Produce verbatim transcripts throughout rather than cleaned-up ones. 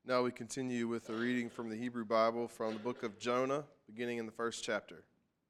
Now we continue with a reading from the Hebrew Bible from the book of Jonah, beginning in the first chapter.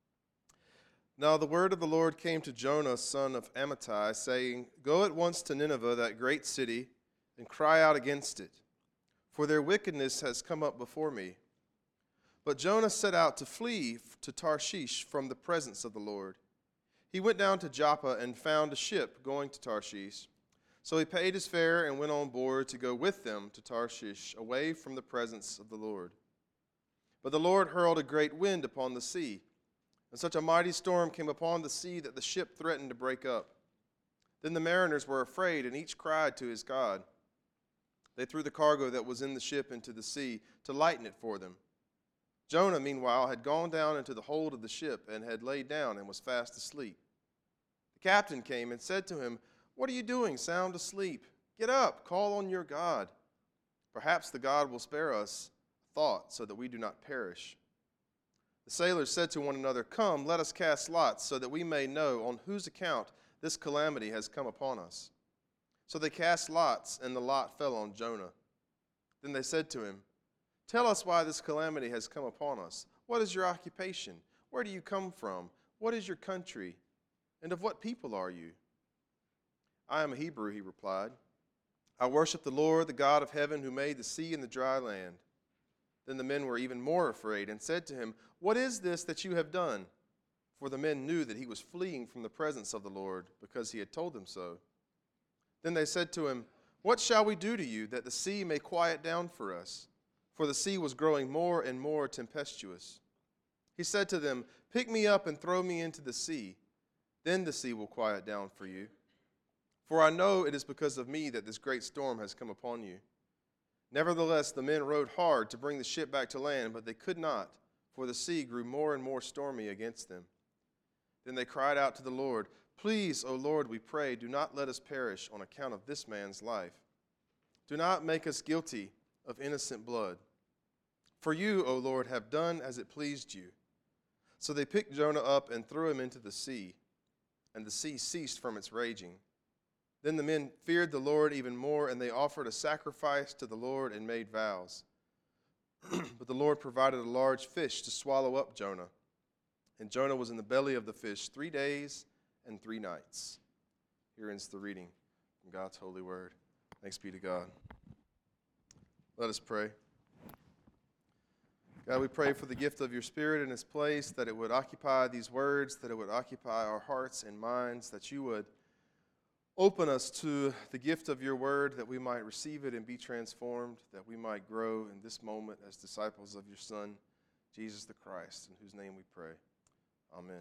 Now the word of the Lord came to Jonah, son of Amittai, saying, Go at once to Nineveh, that great city, and cry out against it, for their wickedness has come up before me. But Jonah set out to flee to Tarshish from the presence of the Lord. He went down to Joppa and found a ship going to Tarshish. So he paid his fare and went on board to go with them to Tarshish, away from the presence of the Lord. But the Lord hurled a great wind upon the sea, and such a mighty storm came upon the sea that the ship threatened to break up. Then the mariners were afraid, and each cried to his God. They threw the cargo that was in the ship into the sea to lighten it for them. Jonah, meanwhile, had gone down into the hold of the ship and had laid down and was fast asleep. The captain came and said to him, What are you doing, sound asleep? Get up, call on your God. Perhaps the God will spare us a thought so that we do not perish. The sailors said to one another, Come, let us cast lots so that we may know on whose account this calamity has come upon us. So they cast lots, and the lot fell on Jonah. Then they said to him, Tell us why this calamity has come upon us. What is your occupation? Where do you come from? What is your country? And of what people are you? I am a Hebrew, he replied. I worship the Lord, the God of heaven, who made the sea and the dry land. Then the men were even more afraid and said to him, What is this that you have done? For the men knew that he was fleeing from the presence of the Lord, because he had told them so. Then they said to him, What shall we do to you, that the sea may quiet down for us? For the sea was growing more and more tempestuous. He said to them, Pick me up and throw me into the sea. Then the sea will quiet down for you. For I know it is because of me that this great storm has come upon you. Nevertheless, the men rowed hard to bring the ship back to land, but they could not, for the sea grew more and more stormy against them. Then they cried out to the Lord, Please, O Lord, we pray, do not let us perish on account of this man's life. Do not make us guilty of innocent blood. For you, O Lord, have done as it pleased you. So they picked Jonah up and threw him into the sea, and the sea ceased from its raging. Then the men feared the Lord even more, and they offered a sacrifice to the Lord and made vows. But the Lord provided a large fish to swallow up Jonah. And Jonah was in the belly of the fish three days and three nights. Here ends the reading from God's holy word. Thanks be to God. Let us pray. God, we pray for the gift of your Spirit in this place, that it would occupy these words, that it would occupy our hearts and minds, that you would open us to the gift of your word, that we might receive it and be transformed, that we might grow in this moment as disciples of your Son, Jesus the Christ, in whose name we pray. Amen.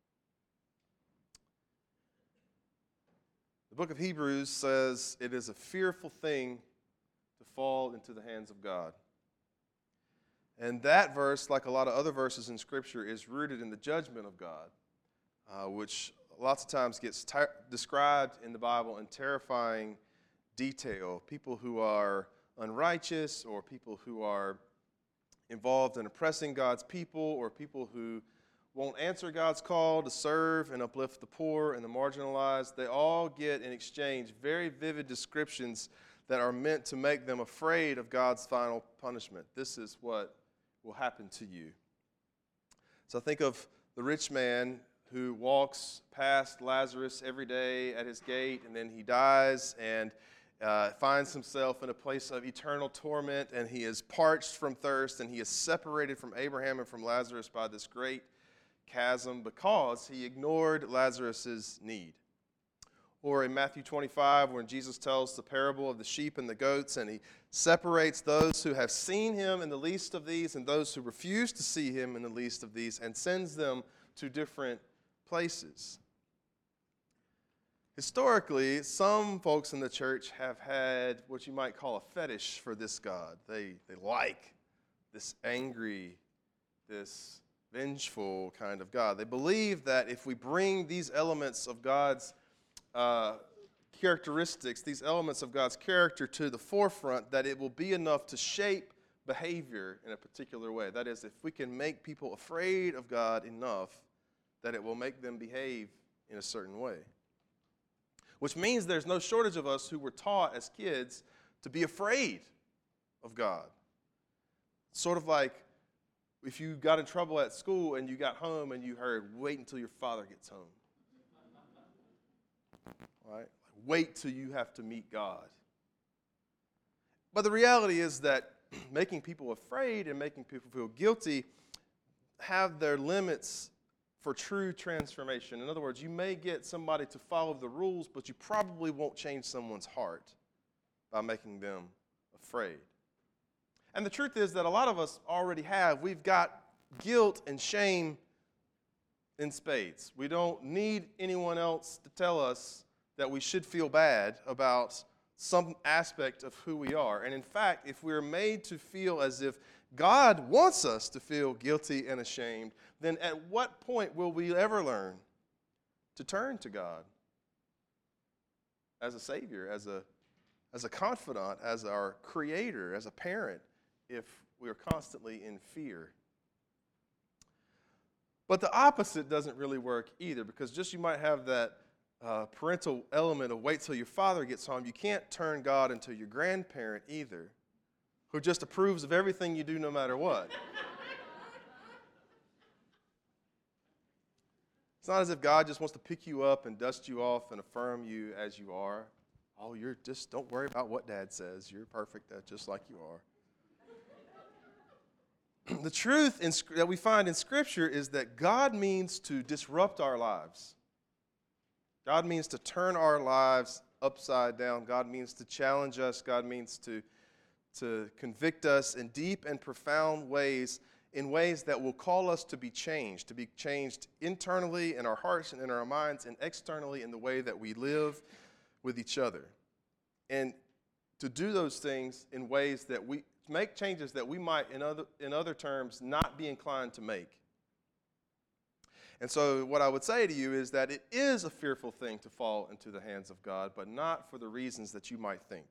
The book of Hebrews says it is a fearful thing to fall into the hands of God. And that verse, like a lot of other verses in Scripture, is rooted in the judgment of God, uh, which lots of times gets ter- described in the Bible in terrifying detail. People who are unrighteous, or people who are involved in oppressing God's people, or people who won't answer God's call to serve and uplift the poor and the marginalized, they all get in exchange very vivid descriptions that are meant to make them afraid of God's final punishment. This is what will happen to you. So I think of the rich man who walks past Lazarus every day at his gate, and then he dies and uh, finds himself in a place of eternal torment, and he is parched from thirst, and he is separated from Abraham and from Lazarus by this great chasm because he ignored Lazarus's need. Or in Matthew twenty-five, when Jesus tells the parable of the sheep and the goats, and he separates those who have seen him in the least of these and those who refuse to see him in the least of these, and sends them to different places. Historically, some folks in the church have had what you might call a fetish for this God. They, they like this angry, this vengeful kind of God. They believe that if we bring these elements of God's uh, characteristics, these elements of God's character to the forefront, that it will be enough to shape behavior in a particular way. That is, if we can make people afraid of God enough, that it will make them behave in a certain way. Which means there's no shortage of us who were taught as kids to be afraid of God. Sort of like if you got in trouble at school and you got home and you heard, wait until your father gets home. Right? Wait till you have to meet God. But the reality is that making people afraid and making people feel guilty have their limits for true transformation. In other words, you may get somebody to follow the rules, but you probably won't change someone's heart by making them afraid. And the truth is that a lot of us already have. We've got guilt and shame in spades. We don't need anyone else to tell us that we should feel bad about some aspect of who we are. And in fact, if we're made to feel as if God wants us to feel guilty and ashamed, then at what point will we ever learn to turn to God as a Savior, as a, as a confidant, as our Creator, as a parent, if we are constantly in fear? But the opposite doesn't really work either, because just you might have that uh, parental element of wait till your father gets home, you can't turn God into your grandparent either, who just approves of everything you do no matter what. It's not as if God just wants to pick you up and dust you off and affirm you as you are. Oh, you're just, don't worry about what Dad says. You're perfect just like you are. The truth in, that we find in Scripture is that God means to disrupt our lives. God means to turn our lives upside down. God means to challenge us. God means to, to convict us in deep and profound ways, in ways that will call us to be changed, to be changed internally in our hearts and in our minds, and externally in the way that we live with each other. And to do those things in ways that we make changes that we might, in other, in other terms, not be inclined to make. And so what I would say to you is that it is a fearful thing to fall into the hands of God, but not for the reasons that you might think.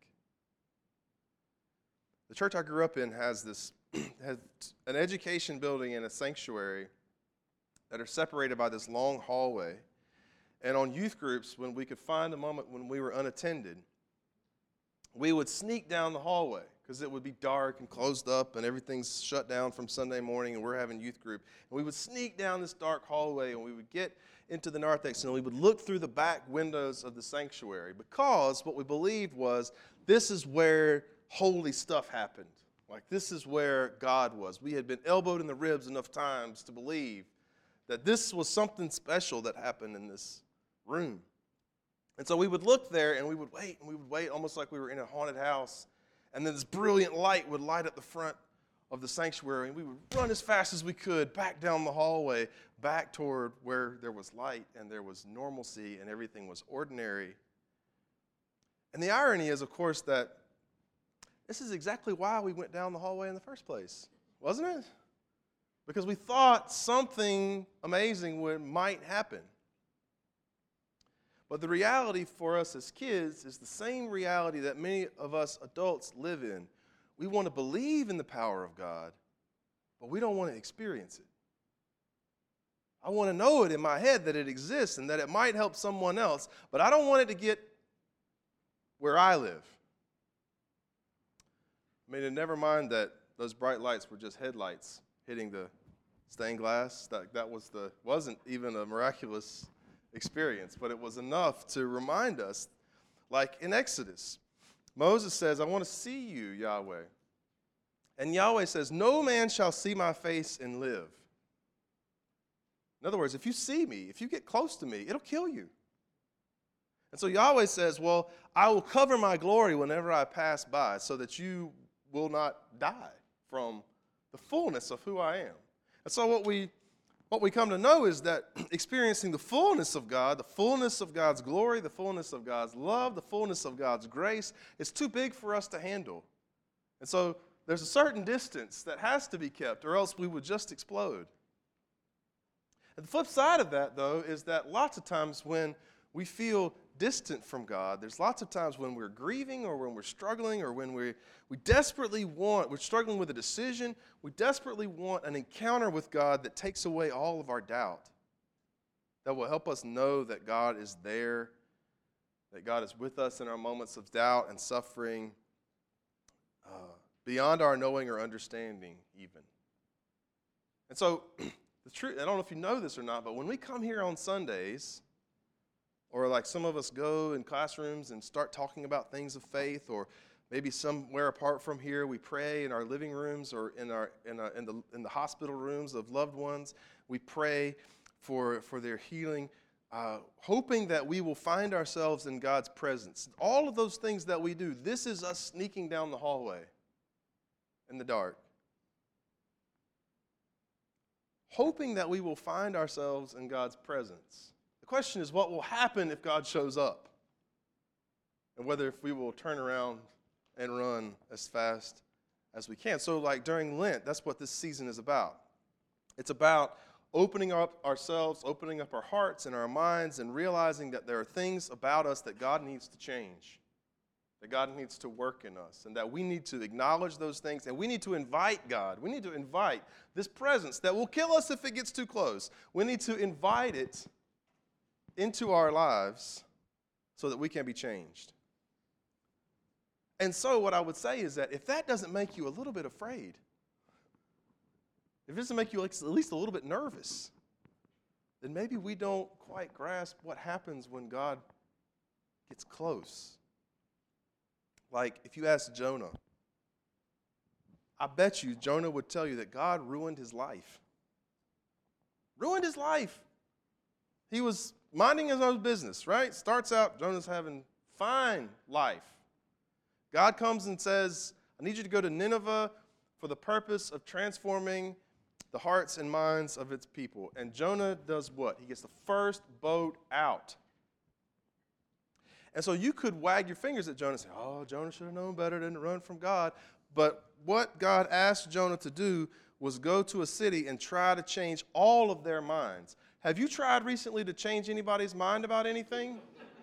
The church I grew up in has this has an education building and a sanctuary that are separated by this long hallway. And on youth groups, when we could find a moment when we were unattended, we would sneak down the hallway because it would be dark and closed up and everything's shut down from Sunday morning and we're having youth group. And we would sneak down this dark hallway and we would get into the narthex and we would look through the back windows of the sanctuary, because what we believed was this is where holy stuff happened. Like, this is where God was. We had been elbowed in the ribs enough times to believe that this was something special that happened in this room. And so we would look there and we would wait and we would wait almost like we were in a haunted house. And then this brilliant light would light up the front of the sanctuary, and we would run as fast as we could back down the hallway, back toward where there was light and there was normalcy and everything was ordinary. And the irony is, of course, that this is exactly why we went down the hallway in the first place, wasn't it? Because we thought something amazing would, might happen. But the reality for us as kids is the same reality that many of us adults live in. We want to believe in the power of God, but we don't want to experience it. I want to know it in my head that it exists and that it might help someone else, but I don't want it to get where I live. I mean, never mind that those bright lights were just headlights hitting the stained glass. That, that was the, wasn't even a miraculous experience, but it was enough to remind us, like in Exodus, Moses says, I want to see you, Yahweh. And Yahweh says, no man shall see my face and live. In other words, if you see me, if you get close to me, it'll kill you. And so Yahweh says, well, I will cover my glory whenever I pass by so that you will not die from the fullness of who I am. And so what we What we come to know is that experiencing the fullness of God, the fullness of God's glory, the fullness of God's love, the fullness of God's grace is too big for us to handle. And so there's a certain distance that has to be kept, or else we would just explode. And the flip side of that, though, is that lots of times when we feel distant from God, there's lots of times when we're grieving or when we're struggling or when we we desperately want, we're struggling with a decision, we desperately want an encounter with God that takes away all of our doubt, that will help us know that God is there, that God is with us in our moments of doubt and suffering. Uh, beyond our knowing or understanding even. And so, the truth, I don't know if you know this or not, but when we come here on Sundays, or like some of us go in classrooms and start talking about things of faith, or maybe somewhere apart from here, we pray in our living rooms or in our in, a, in the in the hospital rooms of loved ones. We pray for for their healing, uh, hoping that we will find ourselves in God's presence. All of those things that we do, this is us sneaking down the hallway in the dark, hoping that we will find ourselves in God's presence. The question is, what will happen if God shows up? And whether if we will turn around and run as fast as we can. So like during Lent, that's what this season is about. It's about opening up ourselves, opening up our hearts and our minds, and realizing that there are things about us that God needs to change, that God needs to work in us, and that we need to acknowledge those things, and we need to invite God. We need to invite this presence that will kill us if it gets too close. We need to invite it into our lives so that we can be changed. And so what I would say is that if that doesn't make you a little bit afraid, if it doesn't make you at least a little bit nervous, then maybe we don't quite grasp what happens when God gets close. Like if you ask Jonah, I bet you Jonah would tell you that God ruined his life. Ruined his life. He was minding his own business, right? Starts out, Jonah's having fine life. God comes and says, I need you to go to Nineveh for the purpose of transforming the hearts and minds of its people. And Jonah does what? He gets the first boat out. And so you could wag your fingers at Jonah and say, oh, Jonah should have known better than to run from God. But what God asked Jonah to do was go to a city and try to change all of their minds. Have you tried recently to change anybody's mind about anything?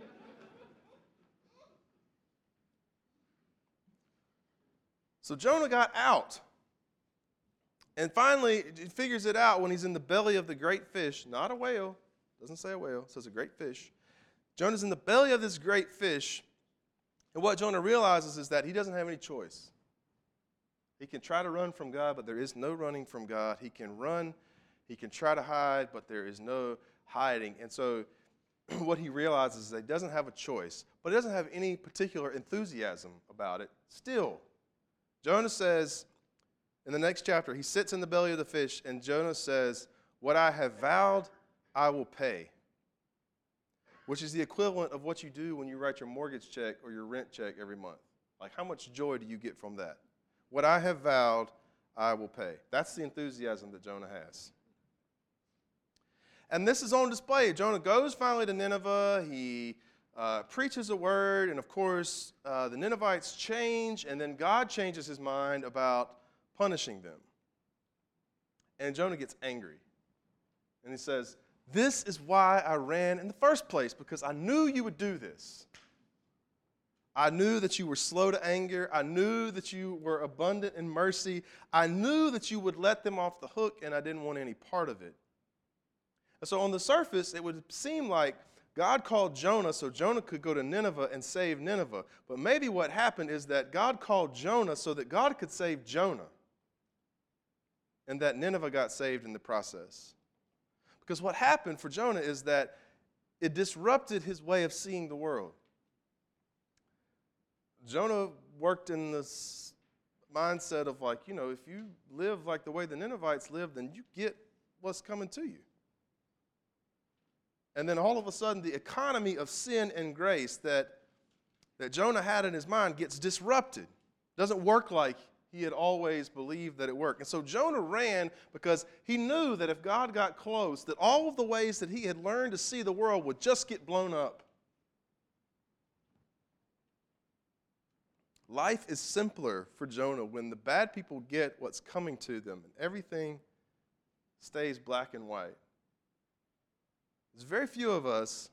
So Jonah got out. And finally, he figures it out when he's in the belly of the great fish. Not a whale. Doesn't say a whale. It says a great fish. Jonah's in the belly of this great fish. And what Jonah realizes is that he doesn't have any choice. He can try to run from God, but there is no running from God. He can run. He can try to hide, but there is no hiding. And so what he realizes is that he doesn't have a choice, but he doesn't have any particular enthusiasm about it still. Jonah says, in the next chapter, he sits in the belly of the fish, and Jonah says, what I have vowed, I will pay, which is the equivalent of what you do when you write your mortgage check or your rent check every month. Like, how much joy do you get from that? What I have vowed, I will pay. That's the enthusiasm that Jonah has. And this is on display. Jonah goes finally to Nineveh. He uh, preaches a word, and of course, uh, the Ninevites change, and then God changes his mind about punishing them. And Jonah gets angry. And he says, this is why I ran in the first place, because I knew you would do this. I knew that you were slow to anger. I knew that you were abundant in mercy. I knew that you would let them off the hook, and I didn't want any part of it. And so on the surface, it would seem like God called Jonah so Jonah could go to Nineveh and save Nineveh. But maybe what happened is that God called Jonah so that God could save Jonah, and that Nineveh got saved in the process. Because what happened for Jonah is that it disrupted his way of seeing the world. Jonah worked in this mindset of like, you know, if you live like the way the Ninevites lived, then you get what's coming to you. And then all of a sudden, the economy of sin and grace that, that Jonah had in his mind gets disrupted. Doesn't work like he had always believed that it worked. And so Jonah ran because he knew that if God got close, that all of the ways that he had learned to see the world would just get blown up. Life is simpler for Jonah when the bad people get what's coming to them and everything stays black and white. There's very few of us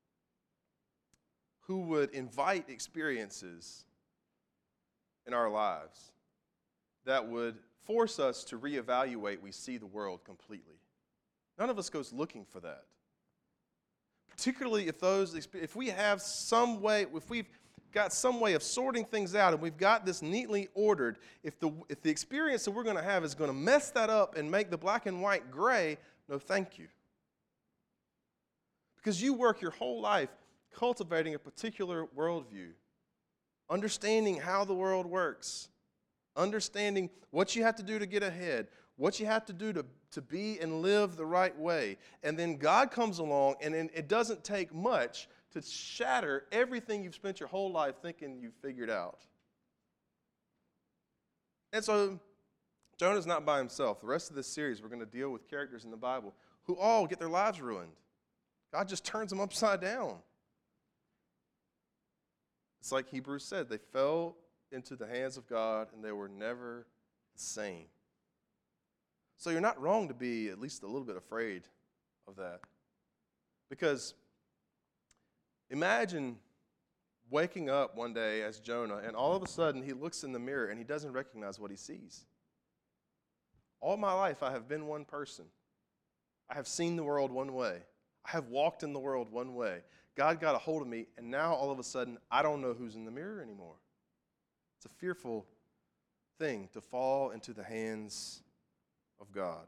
who would invite experiences in our lives that would force us to reevaluate we see the world completely. None of us goes looking for that. Particularly if those, if we have some way, if we've got some way of sorting things out, and we've got this neatly ordered, if the, if the experience that we're going to have is going to mess that up and make the black and white gray, no thank you. Because you work your whole life cultivating a particular worldview, understanding how the world works, understanding what you have to do to get ahead, what you have to do to, to be and live the right way. And then God comes along, and it doesn't take much to shatter everything you've spent your whole life thinking you've figured out. And so Jonah's not by himself. The rest of this series, we're going to deal with characters in the Bible who all get their lives ruined. God just turns them upside down. It's like Hebrews said, they fell into the hands of God, and they were never the same. So you're not wrong to be at least a little bit afraid of that. Because imagine waking up one day as Jonah, and all of a sudden he looks in the mirror and he doesn't recognize what he sees. All my life I have been one person. I have seen the world one way. I have walked in the world one way. God got a hold of me, and now all of a sudden I don't know who's in the mirror anymore. It's a fearful thing to fall into the hands of God.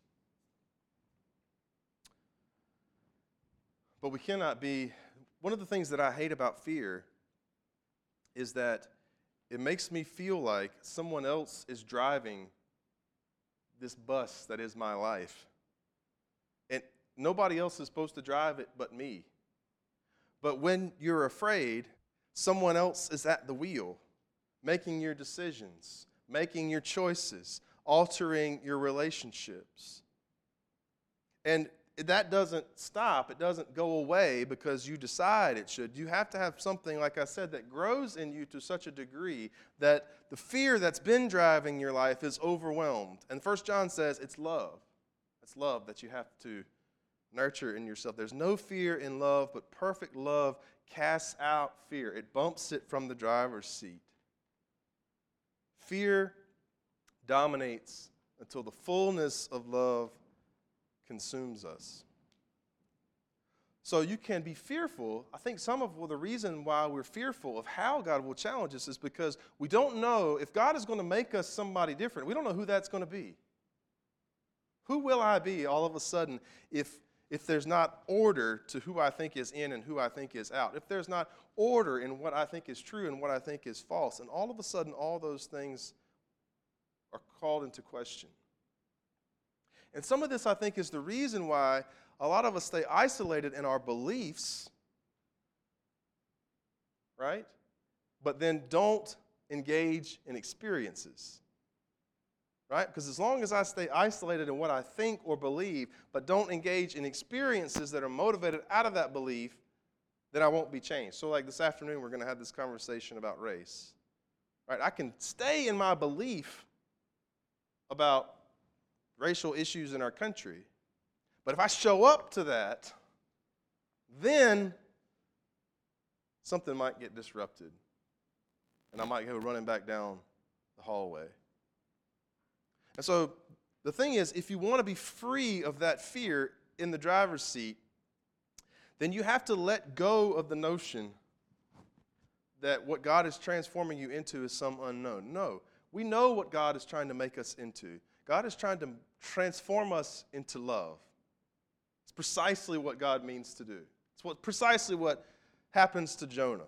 But we cannot be. One of the things that I hate about fear is that it makes me feel like someone else is driving this bus that is my life. And nobody else is supposed to drive it but me. But when you're afraid, someone else is at the wheel, making your decisions, making your choices, altering your relationships. And that doesn't stop. It doesn't go away because you decide it should. You have to have something, like I said, that grows in you to such a degree that the fear that's been driving your life is overwhelmed. And First John says it's love. It's love that you have to nurture in yourself. There's no fear in love, but perfect love casts out fear. It bumps it from the driver's seat. Fear dominates until the fullness of love consumes us. So you can be fearful. I think some of well, the reason why we're fearful of how God will challenge us is because we don't know if God is going to make us somebody different. We don't know who that's going to be. Who will I be all of a sudden if, if there's not order to who I think is in and who I think is out? If there's not order in what I think is true and what I think is false, and all of a sudden all those things are called into question. And some of this, I think, is the reason why a lot of us stay isolated in our beliefs, right? But then don't engage in experiences, right? Because as long as I stay isolated in what I think or believe, but don't engage in experiences that are motivated out of that belief, then I won't be changed. So like this afternoon, we're going to have this conversation about race, right? I can stay in my belief about racial issues in our country. But if I show up to that, then something might get disrupted. And I might go running back down the hallway. And so the thing is, if you want to be free of that fear in the driver's seat, then you have to let go of the notion that what God is transforming you into is some unknown. No, we know what God is trying to make us into. God is trying to transform us into love. It's precisely what God means to do. It's what, precisely what happens to Jonah.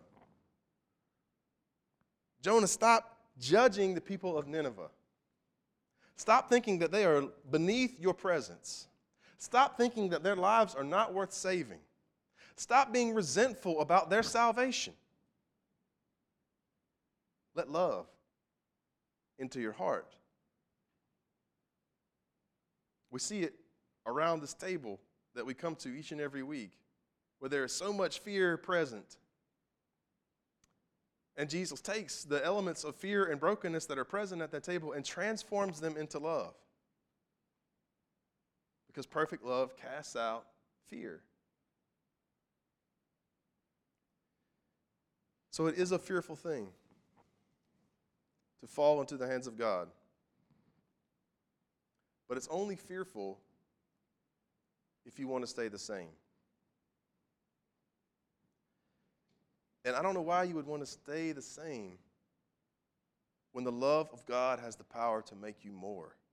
Jonah, stop judging the people of Nineveh. Stop thinking that they are beneath your presence. Stop thinking that their lives are not worth saving. Stop being resentful about their salvation. Let love into your heart. We see it around this table that we come to each and every week, where there is so much fear present. And Jesus takes the elements of fear and brokenness that are present at that table and transforms them into love. Because perfect love casts out fear. So it is a fearful thing to fall into the hands of God. But it's only fearful if you want to stay the same. And I don't know why you would want to stay the same when the love of God has the power to make you more.